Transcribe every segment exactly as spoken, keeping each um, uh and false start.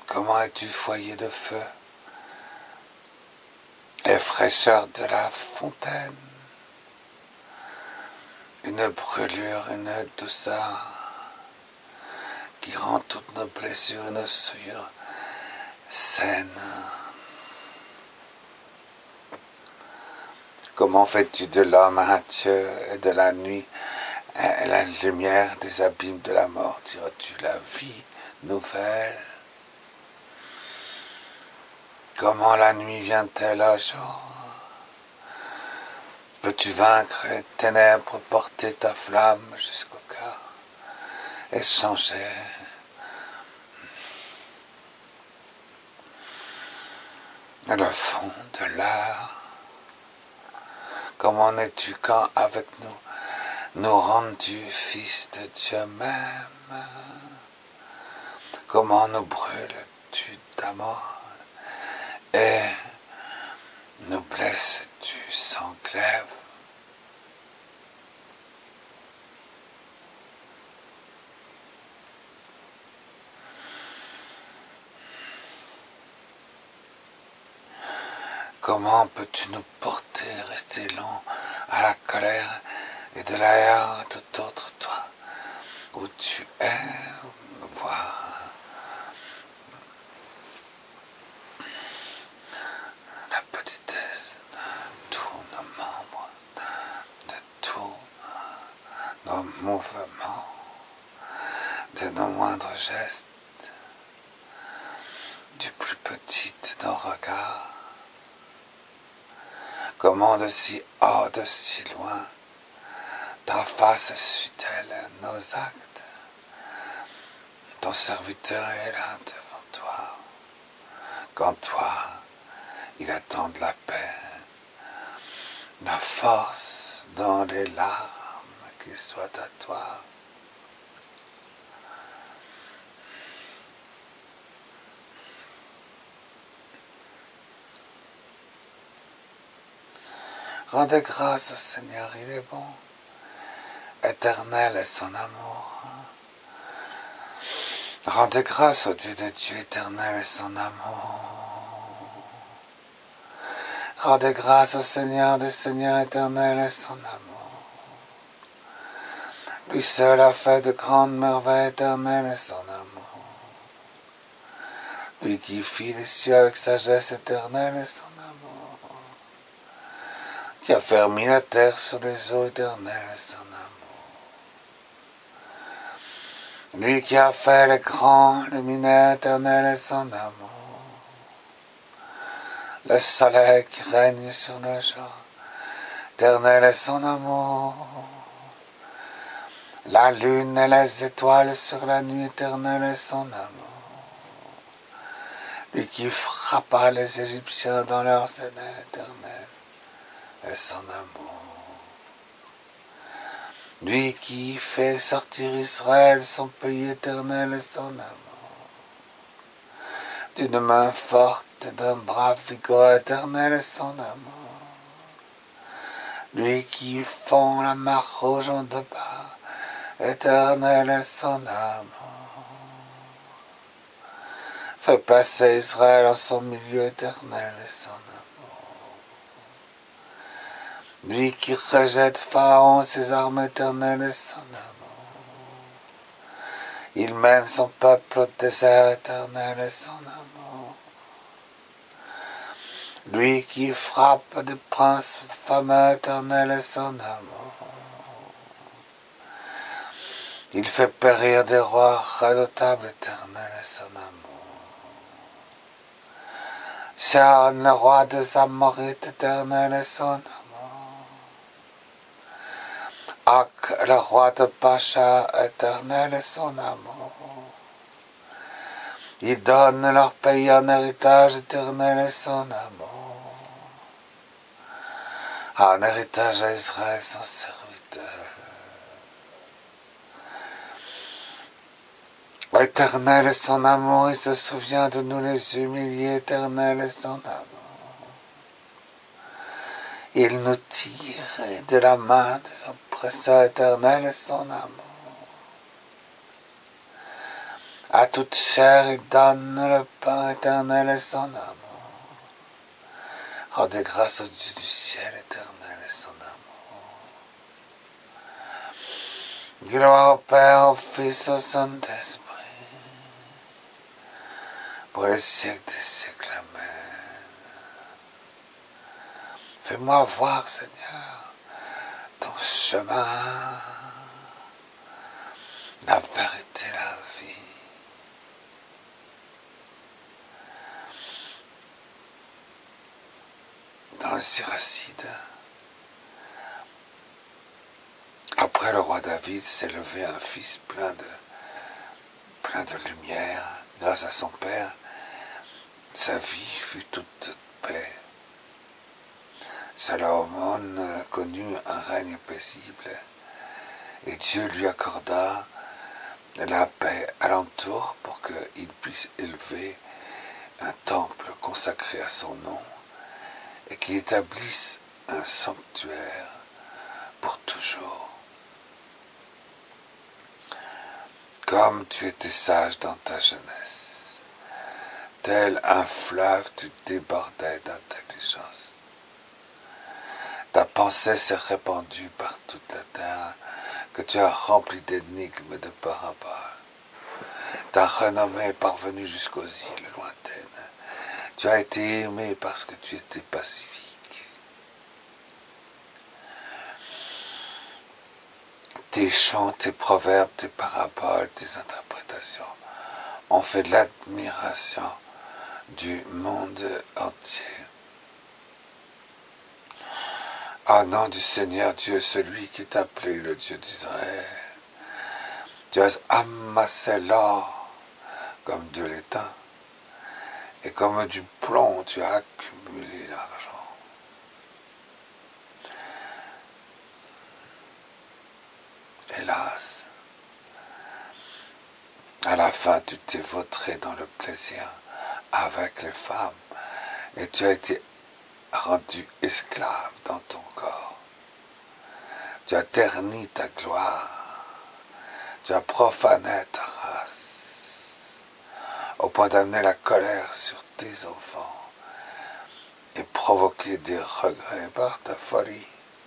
Comment es-tu foyer de feu et fraîcheur de la fontaine, une brûlure, une douceur qui rend toutes nos blessures et nos souillures saines. Comment fais-tu de l'homme un Dieu et de la nuit et la lumière des abîmes de la mort diras-tu la vie nouvelle? Comment la nuit vient-elle au jour? Peux-tu vaincre les ténèbres, porter ta flamme jusqu'au cœur et changer le fond de l'heure? Comment es-tu quand avec nous, nous rendus fils de Dieu même? Comment nous brûles-tu d'amour et nous blesses-tu sans glaive? Comment peux-tu nous porter, rester long à la colère et de la haine de tout autre toi, où tu es, voir la petitesse de tous nos membres, de tous nos mouvements, de nos moindres gestes, du plus petit de nos regards? Comment de si haut, de si loin, ta face suit-elle à nos actes? Ton serviteur est là devant toi, quand toi, il attend de la paix, la force dans les larmes qui soient à toi. Rendez grâce au Seigneur, il est bon, éternel est son amour. Rendez grâce au Dieu de Dieu, éternel est son amour. Rendez grâce au Seigneur des Seigneurs, éternel est son amour. Lui seul a fait de grandes merveilles, éternel est son amour. Lui qui fit les cieux avec sagesse, éternelle est son amour. Qui a fermé la terre sur les eaux, éternelle est son amour. Lui qui a fait les grands luminaires, éternel est son amour. Le soleil qui règne sur le jour, éternel est son amour. La lune et les étoiles sur la nuit, éternelle est son amour. Lui qui frappa les Égyptiens dans leurs aînés, éternel est son amour. Lui qui fait sortir Israël, son pays, éternel est son amour. D'une main forte, d'un bras vigoureux, éternel est son amour. Lui qui fond la mer rouge en deux parts, éternel est son amour. Fait passer Israël en son milieu, éternel est son amour. Lui qui rejette Pharaon, ses armes, éternelles est son amour. Il mène son peuple au désert, éternel est son amour. Lui qui frappe des princes fameux, éternel est son amour. Il fait périr des rois redoutables, éternel est son amour. Sharon, le roi des Amorites, éternel est son amour. Ak, le roi de Pacha, éternel est son amour. Il donne leur pays en héritage, éternel est son amour. En héritage à Israël, son serviteur. Éternel est son amour, il se souvient de nous les humiliés, éternel est son amour. Il nous tire de la main des oppresseurs, éternel est son amour. À toute chair, il donne le pain éternel et son amour. Rendez grâce au Dieu du ciel éternel et son amour. Gloire au Père, au Fils, au Saint-Esprit, pour les siècles des siècles. Amen. Fais-moi voir, Seigneur, ton chemin, la vérité, la vie. Dans le Siracide, après le roi David s'est levé un fils plein de, plein de lumière. Grâce à son père, sa vie fut toute paix. Salomon connut un règne paisible, et Dieu lui accorda la paix alentour pour qu'il puisse élever un temple consacré à son nom et qu'il établisse un sanctuaire pour toujours. Comme tu étais sage dans ta jeunesse, tel un fleuve tu débordais d'intelligence. Ta pensée s'est répandue par toute la terre, que tu as remplie d'énigmes de paraboles. Ta renommée est parvenue jusqu'aux îles lointaines. Tu as été aimé parce que tu étais pacifique. Tes chants, tes proverbes, tes paraboles, tes interprétations ont fait de l'admiration du monde entier. Au nom du Seigneur Dieu, celui qui est appelé le Dieu d'Israël, tu as amassé l'or comme de l'étain, et comme du plomb tu as accumulé l'argent. Hélas, à la fin tu t'es vautré dans le plaisir avec les femmes, et tu as été rendu esclave dans ton corps. Tu as terni ta gloire, tu as profané ta race, au point d'amener la colère sur tes enfants et provoquer des regrets par ta folie.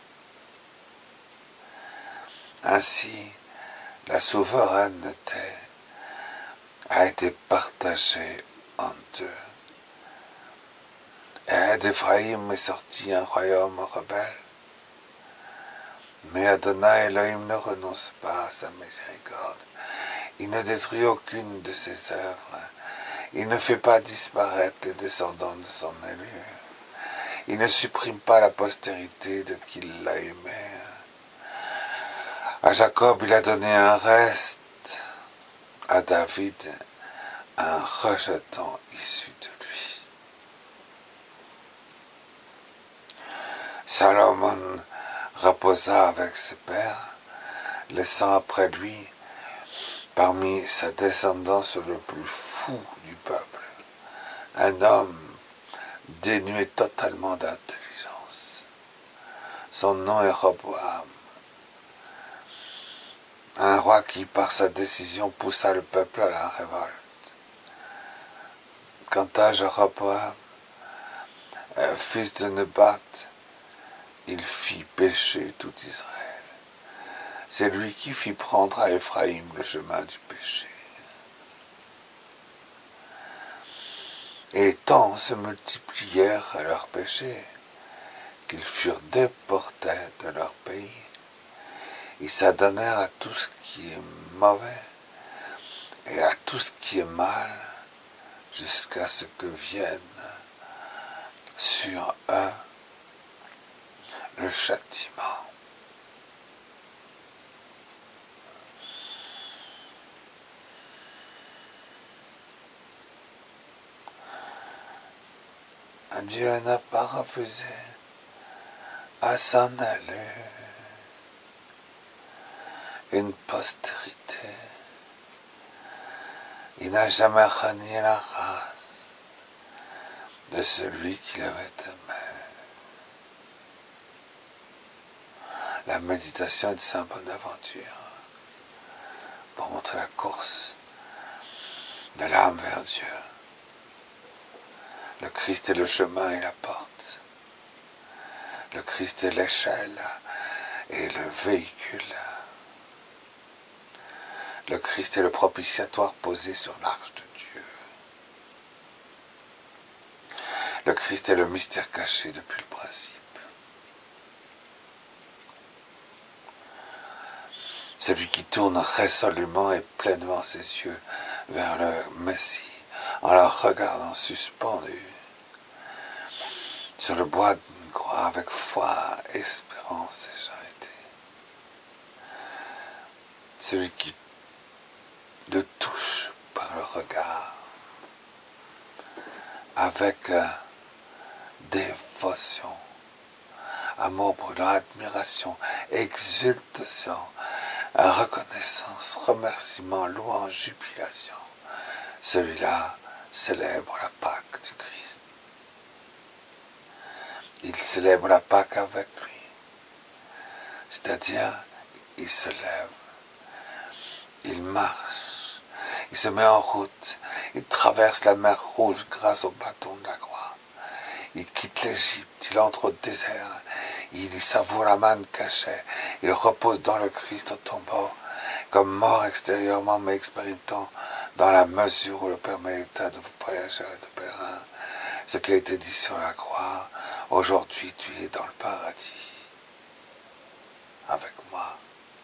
Ainsi, la souveraineté a été partagée en deux. Et d'Éphraïm est sorti un royaume rebelle. Mais Adonai Elohim ne renonce pas à sa miséricorde. Il ne détruit aucune de ses œuvres. Il ne fait pas disparaître les descendants de son élu. Il ne supprime pas la postérité de qui l'a aimé. À Jacob, il a donné un reste. À David, un rejeton issu de lui. Salomon reposa avec ses pères, laissant après lui, parmi sa descendance, le plus fou du peuple, un homme dénué totalement d'intelligence. Son nom est Roboam, un roi qui, par sa décision, poussa le peuple à la révolte. Quant à Jéroboam, fils de Nebat, il fit pécher tout Israël. C'est lui qui fit prendre à Éphraïm le chemin du péché. Et tant se multiplièrent leurs péchés qu'ils furent déportés de leur pays. Ils s'adonnèrent à tout ce qui est mauvais et à tout ce qui est mal, jusqu'à ce que vienne sur eux le châtiment. Dieu n'a pas refusé à s'en aller une postérité. Il n'a jamais renié la race de celui qu'il avait aimé. La méditation de Saint Bonaventure pour montrer la course de l'âme vers Dieu. Le Christ est le chemin et la porte. Le Christ est l'échelle et le véhicule. Le Christ est le propitiatoire posé sur l'arche de Dieu. Le Christ est le mystère caché depuis le principe. Celui qui tourne résolument et pleinement ses yeux vers le Messie, en le regardant suspendu sur le bois d'une croix avec foi, espérance et charité. Celui qui le touche par le regard avec euh, dévotion, amour brûlant, admiration, exultation, reconnaissance, remerciement, louange, jubilation. Celui-là célèbre la Pâque du Christ. Il célèbre la Pâque avec lui. C'est-à-dire, il se lève, il marche, il se met en route, il traverse la mer Rouge grâce au bâton de la croix. Il quitte l'Égypte, il entre au désert, il y savoure la manne cachée, il repose dans le Christ au tombeau, comme mort extérieurement mais expérimentant dans la mesure où le permet l'état de voyageurs et de pèlerins. Ce qui a été dit sur la croix, aujourd'hui tu es dans le paradis, avec moi.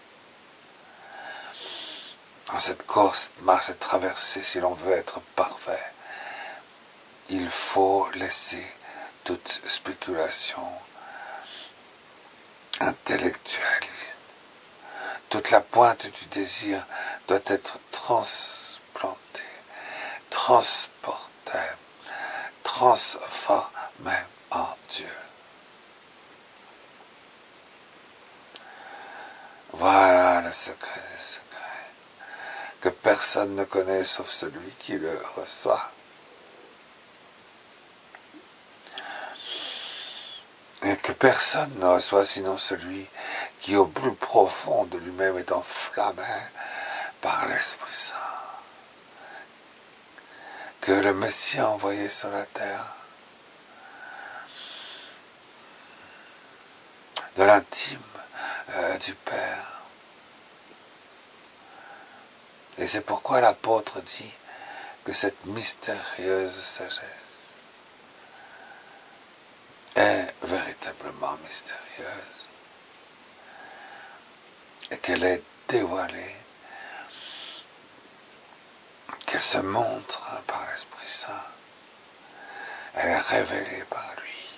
Dans cette course, marche, cette traversée, si l'on veut être parfait, il faut laisser toute spéculation intellectuelle. Toute la pointe du désir doit être transplantée, transportée, transformée en Dieu. Voilà le secret des secrets, que personne ne connaît sauf celui qui le reçoit. Et que personne ne reçoit sinon celui qui au plus profond de lui-même est enflammé par l'Esprit Saint, que le Messie a envoyé sur la terre, de l'intime euh, du Père. Et c'est pourquoi l'apôtre dit que cette mystérieuse sagesse est véritablement mystérieuse et qu'elle est dévoilée, qu'elle se montre par l'Esprit Saint, elle est révélée par lui.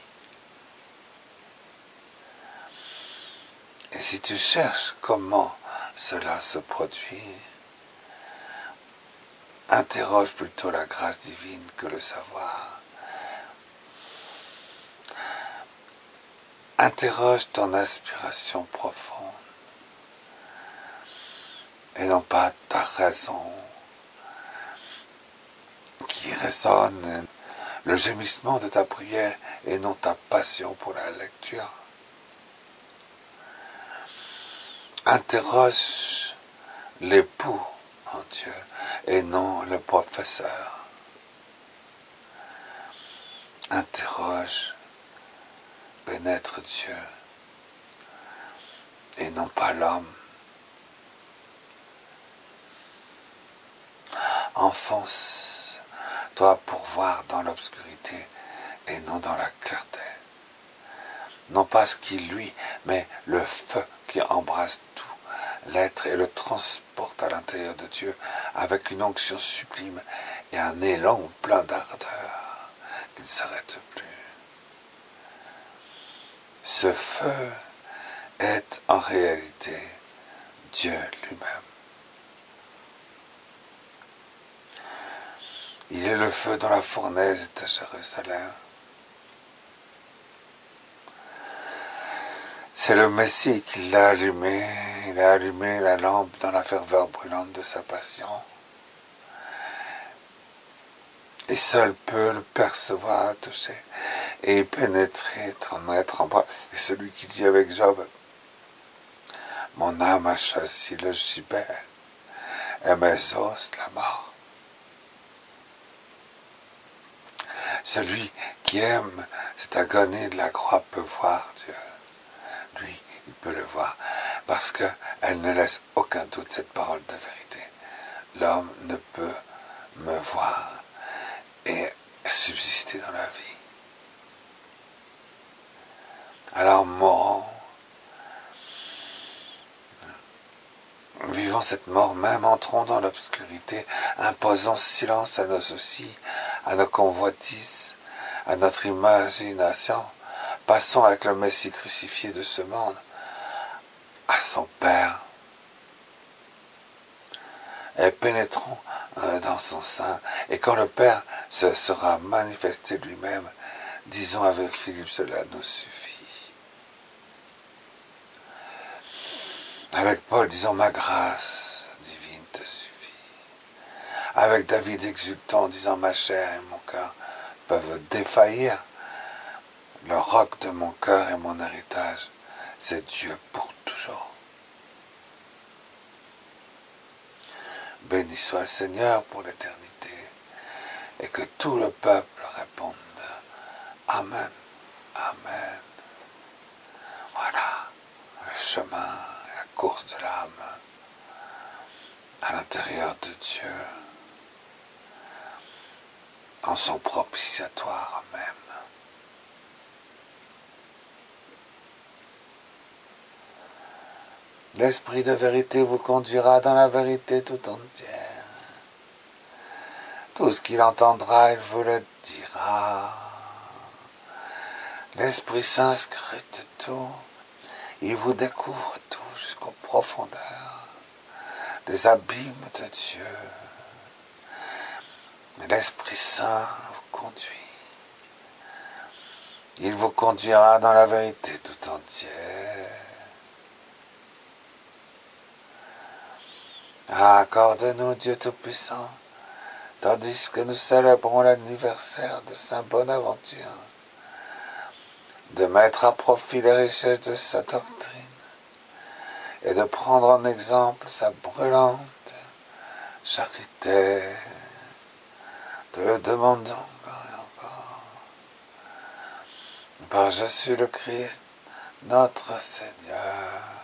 Et si tu cherches comment cela se produit, interroge plutôt la grâce divine que le savoir. Interroge ton inspiration profonde et non pas ta raison qui résonne, le gémissement de ta prière et non ta passion pour la lecture. Interroge l'époux en Dieu et non le professeur. Interroge, pénètre Dieu et non pas l'homme. Enfonce-toi pour voir dans l'obscurité et non dans la clarté. Non pas ce qui lui, mais le feu qui embrasse tout l'être et le transporte à l'intérieur de Dieu avec une onction sublime et un élan plein d'ardeur qui ne s'arrête plus. Ce feu est en réalité Dieu lui-même. Il est le feu dans la fournaise est à Jérusalem. C'est le Messie qui l'a allumé, il a allumé la lampe dans la ferveur brûlante de sa passion. Et seul peut le percevoir, le toucher, et pénétrer, en être embrassé. C'est celui qui dit avec Job, mon âme a choisi le gibet, et mes os la mort. Celui qui aime cette agonie de la croix peut voir Dieu. Lui, il peut le voir, parce qu'elle ne laisse aucun doute, cette parole de vérité. L'homme ne peut me voir et subsister dans la vie. Alors mourons, vivons cette mort même, entrons dans l'obscurité, imposons silence à nos soucis, à nos convoitises, à notre imagination, passons avec le Messie crucifié de ce monde à son Père, et pénétrons dans son sein, et quand le Père se sera manifesté lui-même, disons avec Philippe, cela nous suffit. Avec Paul, disons, ma grâce divine te suffit. Avec David exultant, disant, ma chair et mon cœur peuvent défaillir. Le roc de mon cœur et mon héritage, c'est Dieu pour toujours. Béni soit le Seigneur pour l'éternité, et que tout le peuple réponde Amen, Amen. Voilà le chemin, la course de l'âme à l'intérieur de Dieu, en son propitiatoire même. L'Esprit de vérité vous conduira dans la vérité tout entière. Tout ce qu'il entendra, il vous le dira. L'Esprit Saint scrute tout. Il vous découvre tout jusqu'aux profondeurs des abîmes de Dieu. L'Esprit Saint vous conduit. Il vous conduira dans la vérité tout entière. Accorde-nous, Dieu Tout-Puissant, tandis que nous célébrons l'anniversaire de Saint Bonaventure, de mettre à profit les richesses de sa doctrine et de prendre en exemple sa brûlante charité. Te le demandons encore et encore. Par Jésus le Christ, notre Seigneur.